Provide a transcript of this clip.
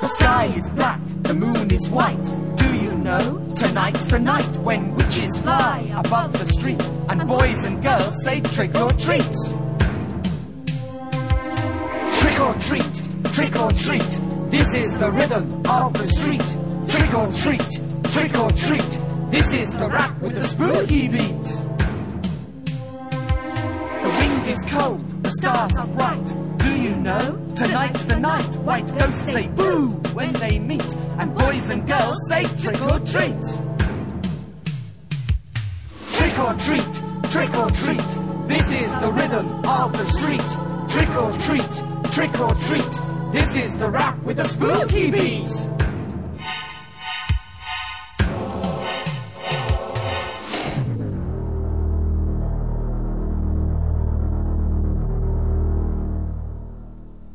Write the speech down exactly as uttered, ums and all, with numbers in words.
The sky is black, the moon is white. Do you know? Tonight's the night when witches fly above the street and boys and girls say trick or treat. Trick or treat, trick or treat. This is the rhythm of the street. Trick or treat, trick or treat. This is the rap with the spooky beat. The wind is cold, the stars are bright. Do you know? Tonight's the night. White ghosts say boo when they meet, and boys and girls say trick or treat. Trick or treat, trick or treat. This is the rhythm of the street. Trick or treat, trick or treat. This is the rap with the spooky beat.